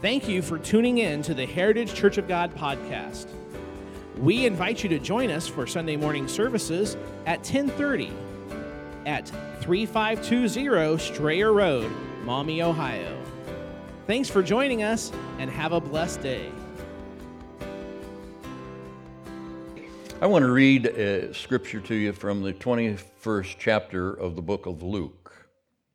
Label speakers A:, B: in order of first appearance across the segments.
A: Thank you for tuning in to the Heritage Church of God podcast. We invite you to join us for Sunday morning services at 10:30 at 3520 Strayer Road, Maumee, Ohio. Thanks for joining us and have a blessed day.
B: I want to read scripture to you from the 21st chapter of the book of Luke.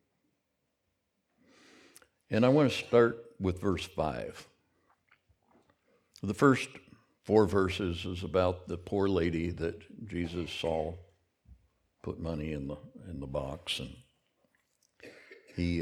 B: And I want to start with verse 5. The first 4 verses is about the poor lady that Jesus saw put money in the box, and he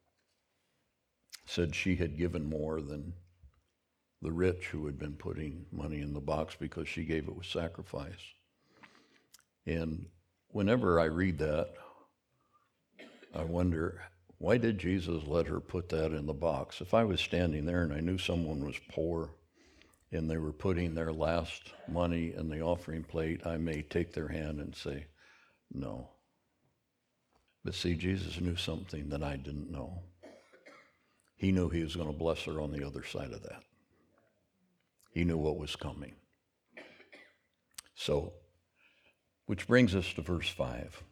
B: said she had given more than the rich who had been putting money in the box because she gave it with sacrifice. And whenever I read that, I wonder, why did Jesus let her put that in the box? If I was standing there and I knew someone was poor and they were putting their last money in the offering plate, I may take their hand and say, no. But see, Jesus knew something that I didn't know. He knew he was going to bless her on the other side of that. He knew what was coming. So, which brings us to verse 5.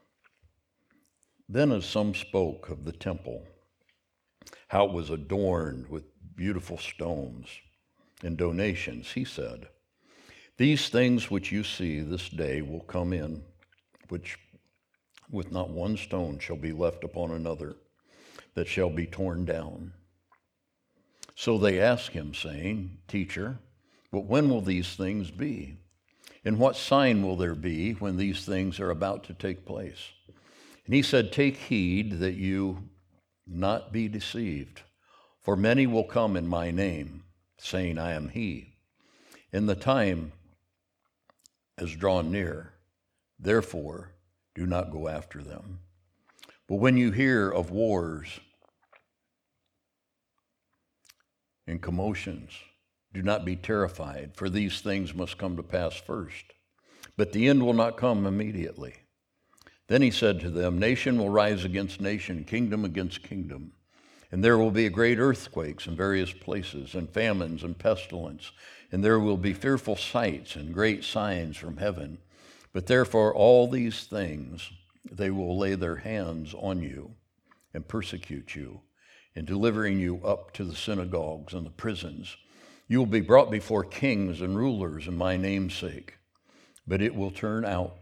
B: Then as some spoke of the temple, how it was adorned with beautiful stones and donations, he said, these things which you see this day will come in, which with not one stone shall be left upon another, that shall be torn down. So they asked him, saying, Teacher, but when will these things be? And what sign will there be when these things are about to take place? And he said, take heed that you not be deceived, for many will come in my name, saying, I am he. And the time has drawn near. Therefore, do not go after them. But when you hear of wars and commotions, do not be terrified, for these things must come to pass first. But the end will not come immediately. Then he said to them, nation will rise against nation, kingdom against kingdom. And there will be great earthquakes in various places, and famines and pestilence. And there will be fearful sights and great signs from heaven. But therefore all these things, they will lay their hands on you and persecute you, and delivering you up to the synagogues and the prisons. You will be brought before kings and rulers in my name's sake. But it will turn out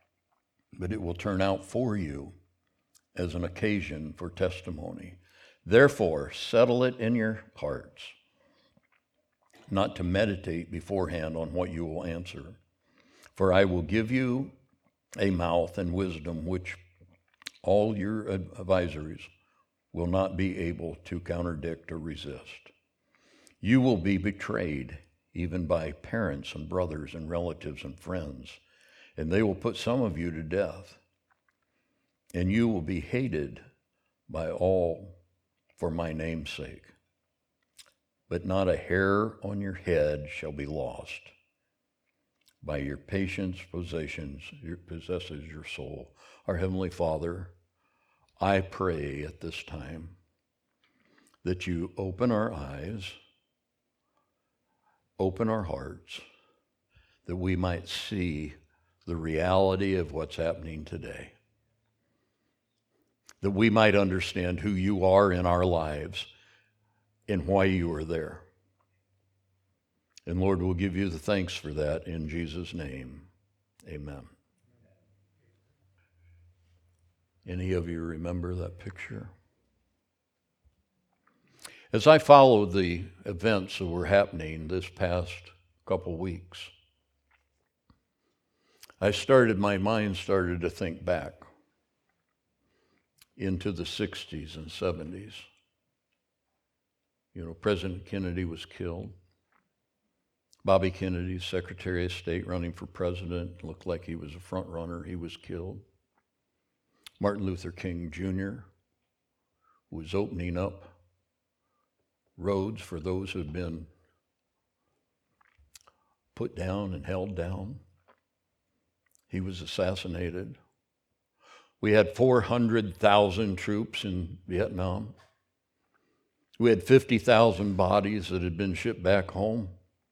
B: for you as an occasion for testimony. Therefore, settle it in your hearts, not to meditate beforehand on what you will answer. For I will give you a mouth and wisdom which all your adversaries will not be able to contradict or resist. You will be betrayed even by parents and brothers and relatives and friends, and they will put some of you to death. And you will be hated by all for my name's sake. But not a hair on your head shall be lost. By your patience possesses your soul. Our Heavenly Father, I pray at this time that you open our eyes, open our hearts, that we might see the reality of what's happening today, that we might understand who you are in our lives and why you are there. And Lord, we'll give you the thanks for that in Jesus' name. Amen. Any of you remember that picture? As I followed the events that were happening this past couple weeks, my mind started to think back into the 60s and 70s. You know, President Kennedy was killed. Bobby Kennedy, Secretary of State running for president, looked like he was a front runner. He was killed. Martin Luther King Jr. was opening up roads for those who had been put down and held down. He was assassinated. We had 400,000 troops in Vietnam. We had 50,000 bodies that had been shipped back home.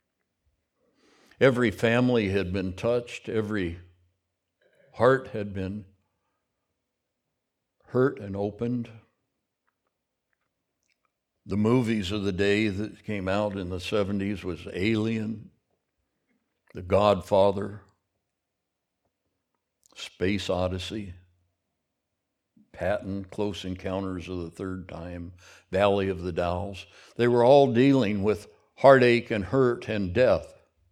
B: Every family had been touched. Every heart had been hurt and opened. The movies of the day that came out in the 70s was Alien, The Godfather, Space Odyssey, Patton, Close Encounters of the Third Time, Valley of the Dolls. They were all dealing with heartache and hurt and death.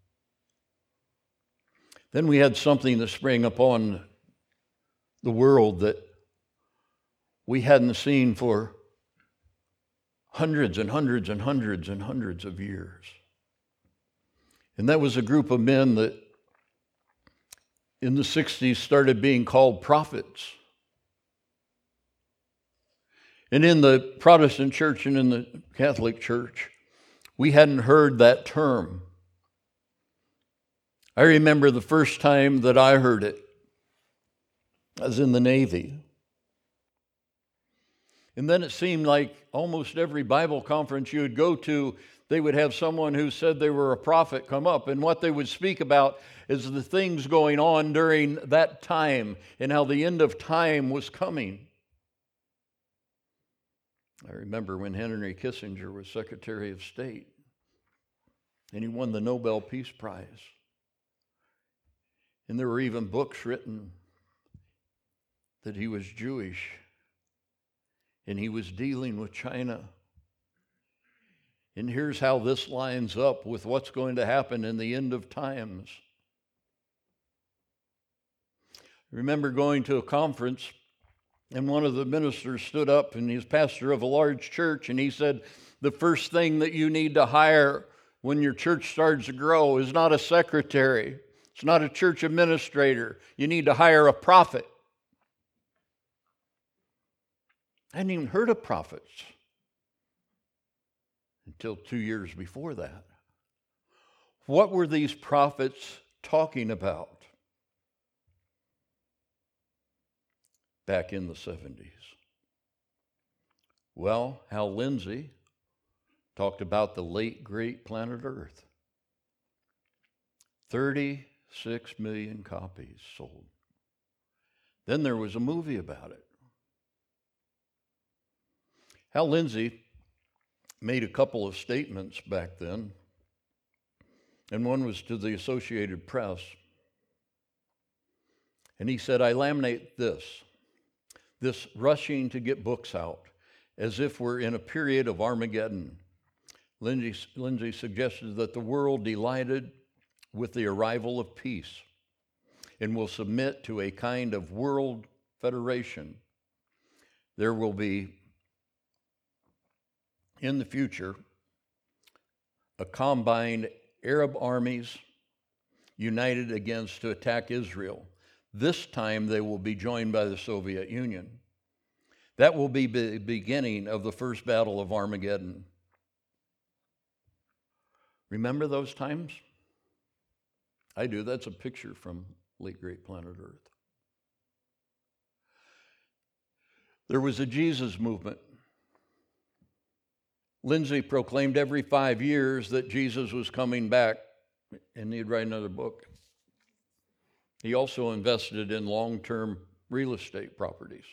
B: Then we had something that sprang upon the world that we hadn't seen for hundreds and hundreds and hundreds and hundreds of years. And that was a group of men that in the 60s started being called prophets. And in the Protestant church and in the Catholic church, we hadn't heard that term. I remember the first time that I heard it. I was in the Navy. And then it seemed like almost every Bible conference you would go to, they would have someone who said they were a prophet come up. And what they would speak about is the things going on during that time and how the end of time was coming. I remember when Henry Kissinger was Secretary of State and he won the Nobel Peace Prize. And there were even books written that he was Jewish and he was dealing with China. And here's how this lines up with what's going to happen in the end of times. I remember going to a conference, and one of the ministers stood up, and he's pastor of a large church, and he said, the first thing that you need to hire when your church starts to grow is not a secretary. It's not a church administrator. You need to hire a prophet. I hadn't even heard of prophets until 2 years before that. What were these prophets talking about back in the 70s? Well, Hal Lindsey talked about the late great planet Earth. 36 million copies sold. Then there was a movie about it. Hal Lindsey made a couple of statements back then, and one was to the Associated Press. And he said, I laminate this rushing to get books out, as if we're in a period of Armageddon. Lindsey suggested that the world delighted with the arrival of peace and will submit to a kind of world federation. There will be, in the future, a combined Arab armies united to attack Israel. This time they will be joined by the Soviet Union. That will be the beginning of the first battle of Armageddon. Remember those times? I do. That's a picture from late great planet Earth. There was a Jesus movement. Lindsey proclaimed every 5 years that Jesus was coming back, and he'd write another book. He also invested in long-term real estate properties.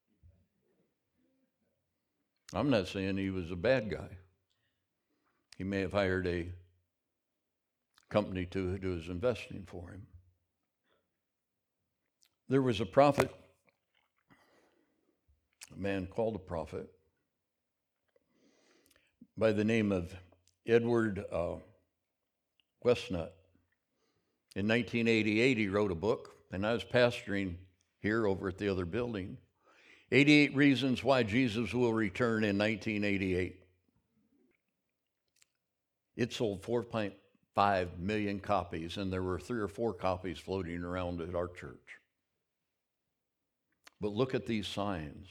B: I'm not saying he was a bad guy. He may have hired a company to do his investing for him. There was a prophet, a man called a prophet, by the name of Edward Westnut. In 1988, he wrote a book, and I was pastoring here over at the other building, 88 Reasons Why Jesus Will Return in 1988. It sold 4.5 million copies, and there were 3 or 4 copies floating around at our church. But look at these signs.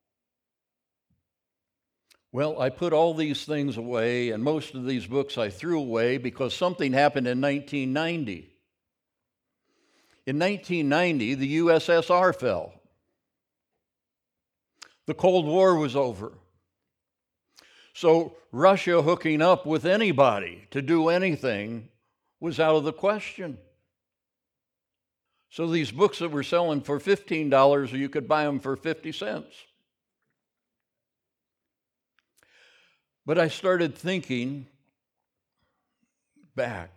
B: Well, I put all these things away, and most of these books I threw away because something happened in 1990. In 1990, the USSR fell. The Cold War was over. So Russia hooking up with anybody to do anything was out of the question. So these books that were selling for $15, you could buy them for 50 cents. But I started thinking back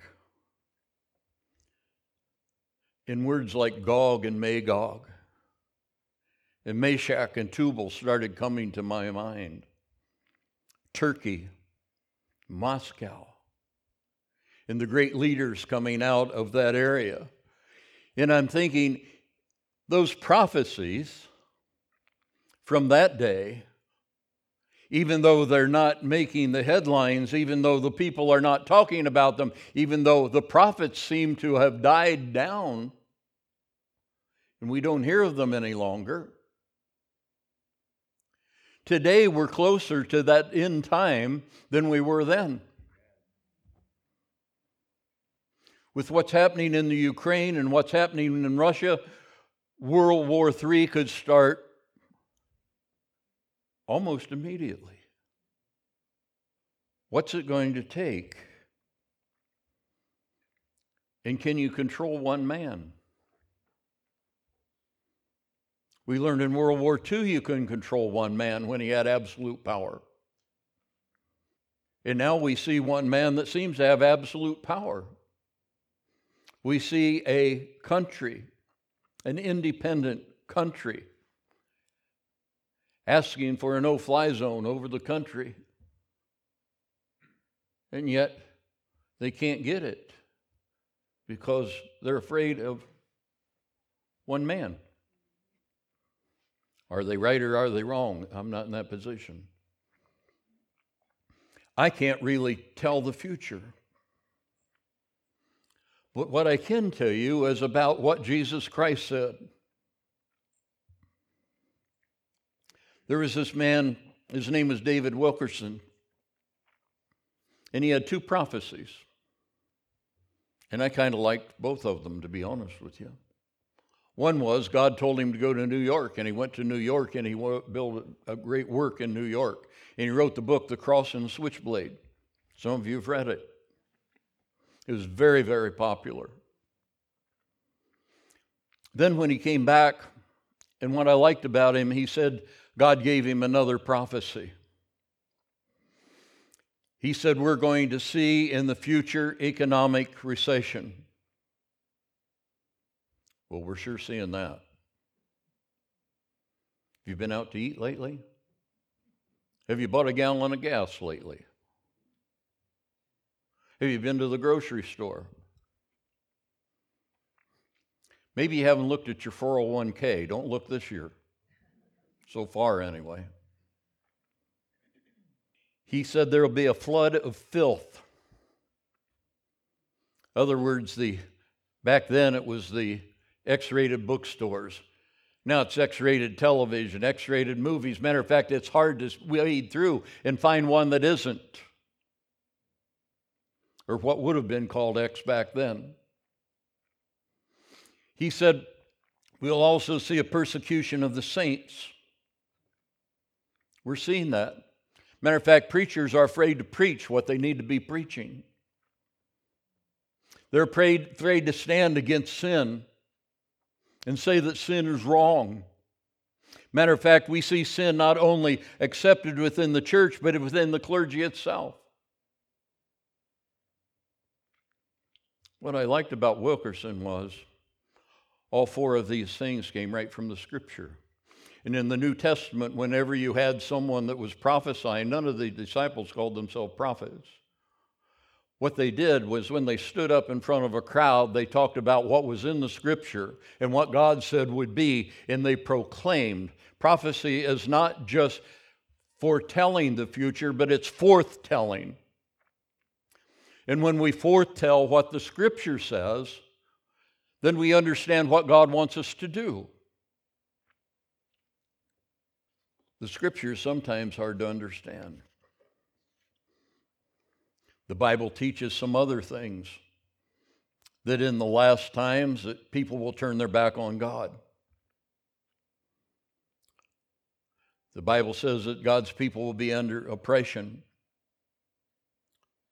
B: in words like Gog and Magog, and Meshach and Tubal started coming to my mind. Turkey, Moscow, and the great leaders coming out of that area. And I'm thinking, those prophecies from that day, even though they're not making the headlines, even though the people are not talking about them, even though the prophets seem to have died down, and we don't hear of them any longer, today we're closer to that end time than we were then. With what's happening in the Ukraine and what's happening in Russia, World War III could start almost immediately. What's it going to take? And can you control one man? We learned in World War II you couldn't control one man when he had absolute power. And now we see one man that seems to have absolute power. We see a country, an independent country, asking for a no-fly zone over the country. And yet they can't get it because they're afraid of one man. Are they right or are they wrong? I'm not in that position. I can't really tell the future. But what I can tell you is about what Jesus Christ said. There was this man, his name was David Wilkerson, and he had two prophecies. And I kind of liked both of them, to be honest with you. One was God told him to go to New York, and he went to New York, and he built a great work in New York. And he wrote the book, The Cross and the Switchblade. Some of you have read it. It was very, very popular. Then when he came back, and what I liked about him, he said God gave him another prophecy. He said we're going to see in the future economic recession. Well, we're sure seeing that. Have you been out to eat lately? Have you bought a gallon of gas lately? Have you been to the grocery store? Maybe you haven't looked at your 401k. Don't look this year. So far, anyway. He said there will be a flood of filth. In other words, back then it was the X-rated bookstores. Now it's X-rated television, X-rated movies. Matter of fact, it's hard to wade through and find one that isn't, or what would have been called X back then. He said, we'll also see a persecution of the saints. We're seeing that. Matter of fact, preachers are afraid to preach what they need to be preaching. They're afraid to stand against sin and say that sin is wrong. Matter of fact, we see sin not only accepted within the church, but within the clergy itself. What I liked about Wilkerson was all four of these things came right from the Scripture. And in the New Testament, whenever you had someone that was prophesying, none of the disciples called themselves prophets. What they did was when they stood up in front of a crowd, they talked about what was in the Scripture and what God said would be, and they proclaimed. Prophecy is not just foretelling the future, but it's forthtelling. And when we foretell what the Scripture says, then we understand what God wants us to do. The Scripture is sometimes hard to understand. The Bible teaches some other things, that in the last times that people will turn their back on God. The Bible says that God's people will be under oppression.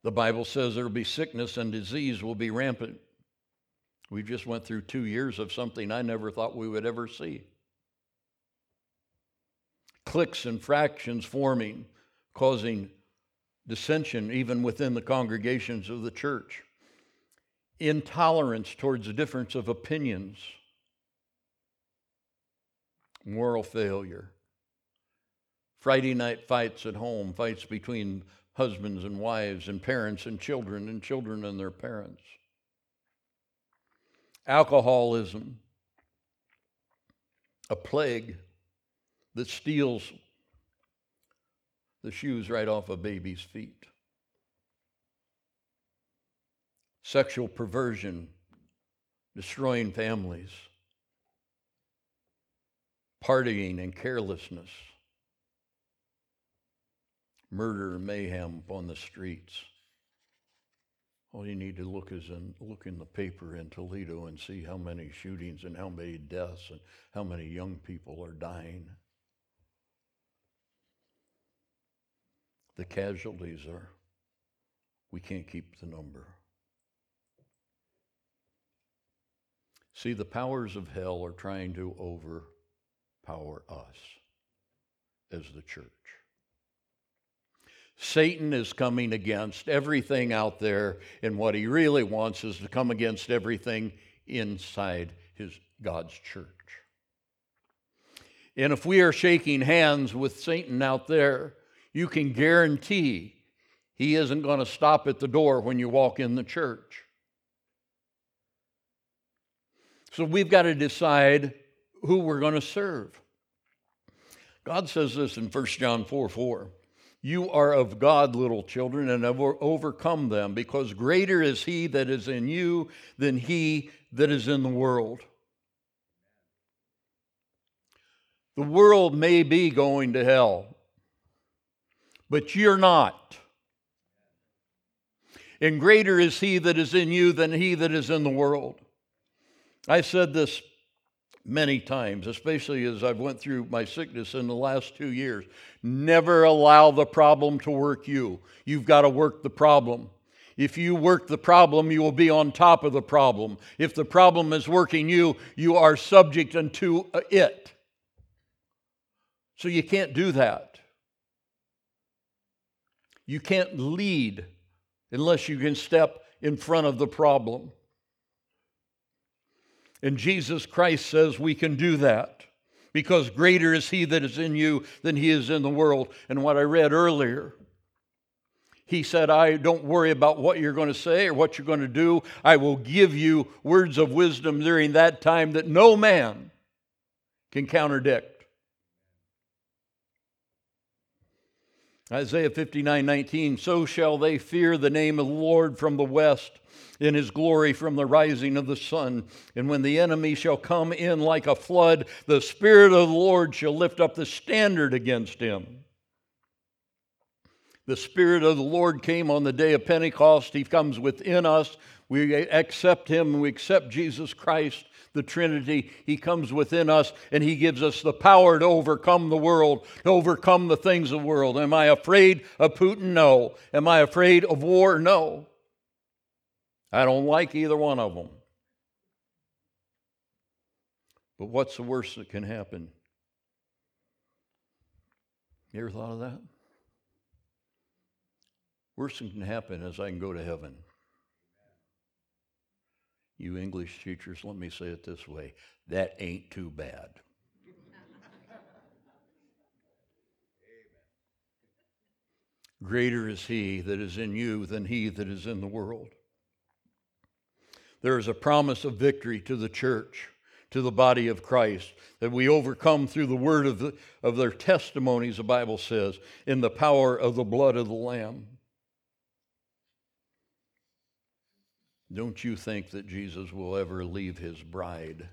B: The Bible says there will be sickness and disease will be rampant. We just went through 2 years of something I never thought we would ever see. Cliques and fractions forming, causing dissension even within the congregations of the church. Intolerance towards the difference of opinions. Moral failure. Friday night fights at home, fights between husbands and wives and parents and children and their parents. Alcoholism, a plague that steals the shoes right off a baby's feet. Sexual perversion, destroying families. Partying and carelessness. Murder and mayhem upon the streets. All you need to look in the paper in Toledo and see how many shootings and how many deaths and how many young people are dying. The casualties are, we can't keep the number. See, the powers of hell are trying to overpower us as the church. Satan is coming against everything out there, and what he really wants is to come against everything inside God's church. And if we are shaking hands with Satan out there, you can guarantee he isn't going to stop at the door when you walk in the church. So we've got to decide who we're going to serve. God says this in 1 John 4:4. You are of God, little children, and have overcome them, because greater is he that is in you than he that is in the world. The world may be going to hell, but you're not. And greater is he that is in you than he that is in the world. I said this many times, especially as I've went through my sickness in the last 2 years. Never allow the problem to work you. You've got to work the problem. If you work the problem, you will be on top of the problem. If the problem is working you, you are subject unto it. So you can't do that. You can't lead unless you can step in front of the problem. And Jesus Christ says we can do that because greater is he that is in you than he is in the world. And what I read earlier, he said, I don't worry about what you're going to say or what you're going to do. I will give you words of wisdom during that time that no man can contradict. Isaiah 59:19, so shall they fear the name of the Lord from the west, in his glory from the rising of the sun. And when the enemy shall come in like a flood, the Spirit of the Lord shall lift up the standard against him. The Spirit of the Lord came on the day of Pentecost. He comes within us. We accept him. We accept Jesus Christ, the Trinity. He comes within us, and he gives us the power to overcome the world, to overcome the things of the world. Am I afraid of Putin? No. Am I afraid of war? No. I don't like either one of them. But what's the worst that can happen? You ever thought of that? Worst that can happen is I can go to heaven. You English teachers, let me say it this way. That ain't too bad. Greater is he that is in you than he that is in the world. There is a promise of victory to the church, to the body of Christ, that we overcome through the word of their testimonies, the Bible says, in the power of the blood of the Lamb. Don't you think that Jesus will ever leave his bride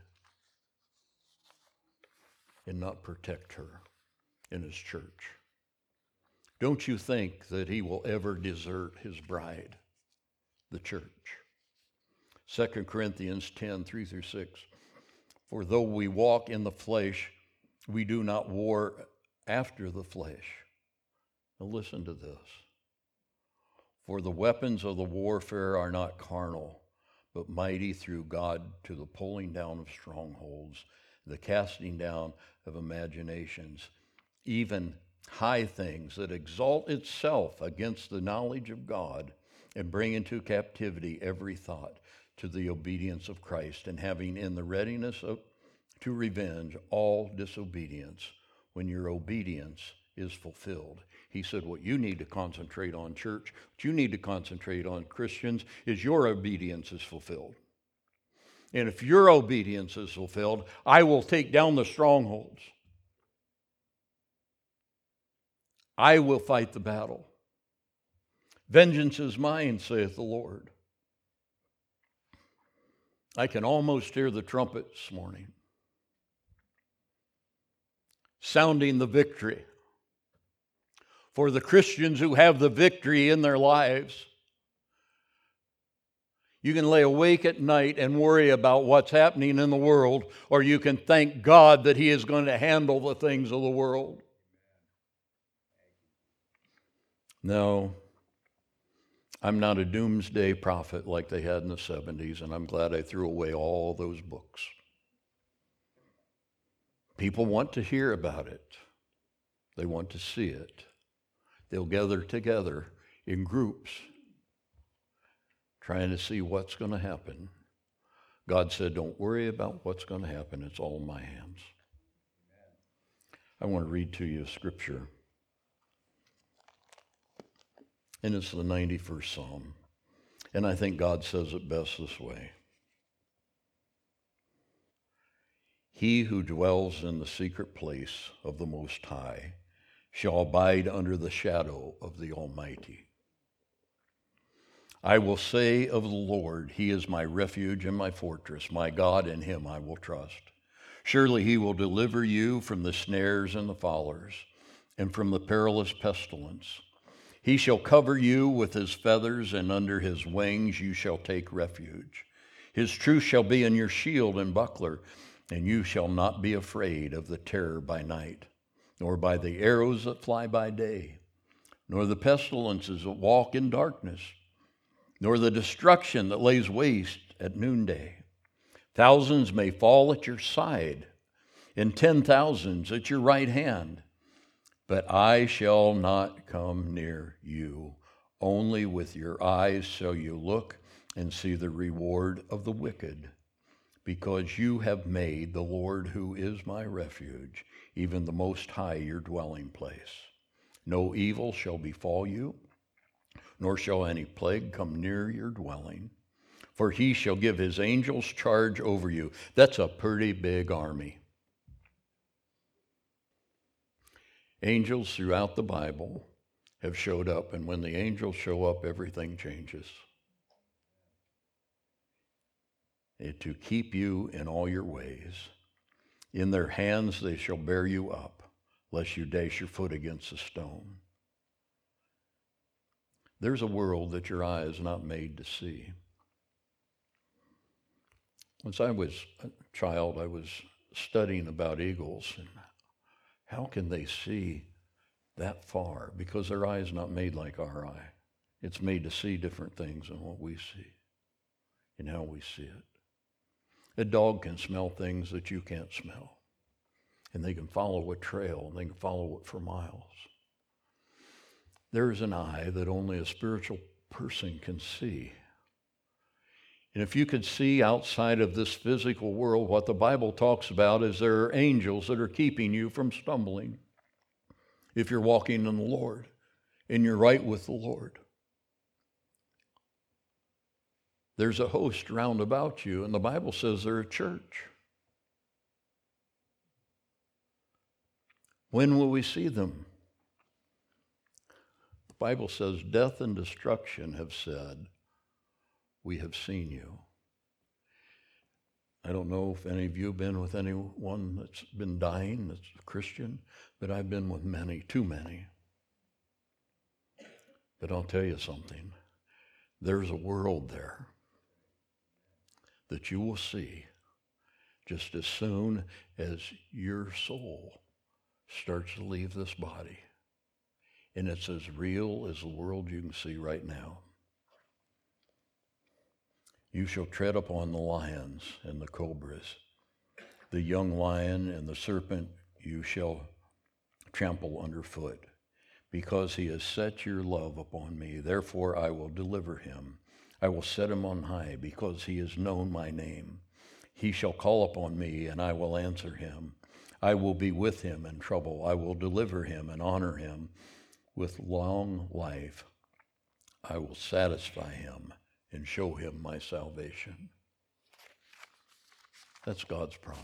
B: and not protect her in his church? Don't you think that he will ever desert his bride, the church? 2 Corinthians 10:3-6. For though we walk in the flesh, we do not war after the flesh. Now listen to this. For the weapons of the warfare are not carnal, but mighty through God to the pulling down of strongholds, the casting down of imaginations, even high things that exalt itself against the knowledge of God, and bring into captivity every thought to the obedience of Christ, and having in the readiness to revenge all disobedience when your obedience is fulfilled. He said, what you need to concentrate on, church, what you need to concentrate on, Christians, is your obedience is fulfilled. And if your obedience is fulfilled, I will take down the strongholds. I will fight the battle. Vengeance is mine, saith the Lord. I can almost hear the trumpet this morning, sounding the victory. For the Christians who have the victory in their lives, you can lay awake at night and worry about what's happening in the world, or you can thank God that He is going to handle the things of the world. No, I'm not a doomsday prophet like they had in the 70s, and I'm glad I threw away all those books. People want to hear about it. They want to see it. They'll gather together in groups trying to see what's going to happen. God said, don't worry about what's going to happen. It's all in my hands. I want to read to you a scripture. And it's the 91st Psalm. And I think God says it best this way. He who dwells in the secret place of the Most High shall abide under the shadow of the Almighty. I will say of the Lord, He is my refuge and my fortress, my God, in Him I will trust. Surely He will deliver you from the snares and the fowlers, and from the perilous pestilence. He shall cover you with His feathers, and under His wings you shall take refuge. His truth shall be in your shield and buckler, and you shall not be afraid of the terror by night, nor by the arrows that fly by day, nor the pestilences that walk in darkness, nor the destruction that lays waste at noonday. Thousands may fall at your side, and 10,000s at your right hand, but I shall not come near you. Only with your eyes shall you look and see the reward of the wicked, because you have made the Lord, who is my refuge, even the Most High, your dwelling place. No evil shall befall you, nor shall any plague come near your dwelling. For He shall give His angels charge over you. That's a pretty big army. Angels throughout the Bible have showed up, and when the angels show up, everything changes. And to keep you in all your ways. In their hands they shall bear you up, lest you dash your foot against a stone. There's a world that your eye is not made to see. Once I was a child, I was studying about eagles, and how can they see that far? Because their eye is not made like our eye. It's made to see different things than what we see and how we see it. A dog can smell things that you can't smell, and they can follow a trail, and they can follow it for miles. There's an eye that only a spiritual person can see. And if you could see outside of this physical world, what the Bible talks about is there are angels that are keeping you from stumbling if you're walking in the Lord and you're right with the Lord. There's a host round about you, and the Bible says they're a church. When will we see them? The Bible says death and destruction have said, we have seen you. I don't know if any of you have been with anyone that's been dying, that's a Christian, but I've been with many, too many. But I'll tell you something. There's a world there that you will see just as soon as your soul starts to leave this body and it's as real as the world you can see right now. You shall tread upon the lions and the cobras, the young lion and the serpent you shall trample underfoot, because he has set your love upon me. Therefore I will deliver him. I will set him on high, because he has known my name. He shall call upon me, and I will answer him. I will be with him in trouble. I will deliver him and honor him. With long life I will satisfy him and show him my salvation. That's God's promise.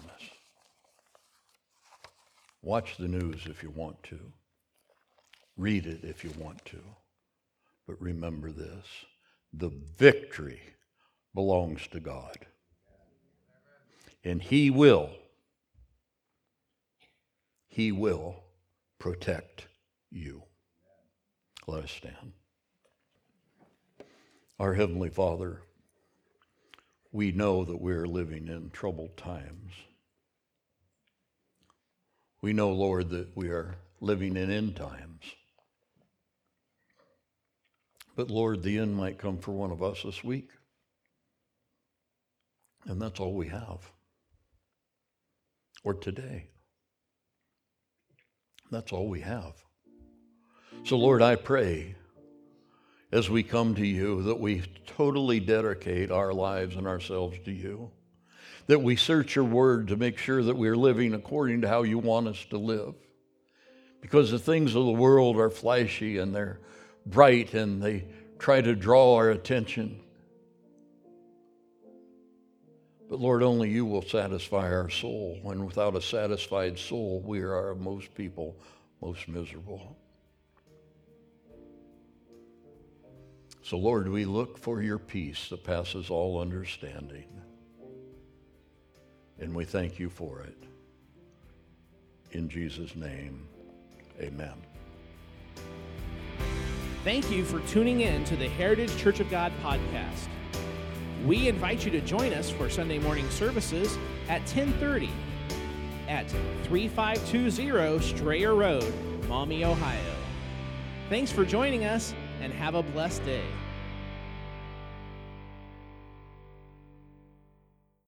B: Watch the news if you want to. Read it if you want to. But remember this, the victory belongs to God. And He will protect you. Let us stand. Our Heavenly Father, we know that we are living in troubled times. We know, Lord, that we are living in end times. But Lord, the end might come for one of us this week. And that's all we have. Or today. That's all we have. So Lord, I pray as we come to you that we totally dedicate our lives and ourselves to you. That we search your word to make sure that we're living according to how you want us to live. Because the things of the world are flashy and they're bright and they try to draw our attention. But Lord, only you will satisfy our soul. And without a satisfied soul, we are, most people, most miserable. So Lord, we look for your peace that passes all understanding. And we thank you for it. In Jesus' name, amen.
A: Thank you for tuning in to the Heritage Church of God podcast. We invite you to join us for Sunday morning services at 10:30 at 3520 Strayer Road, Maumee, Ohio. Thanks for joining us, and have a blessed day.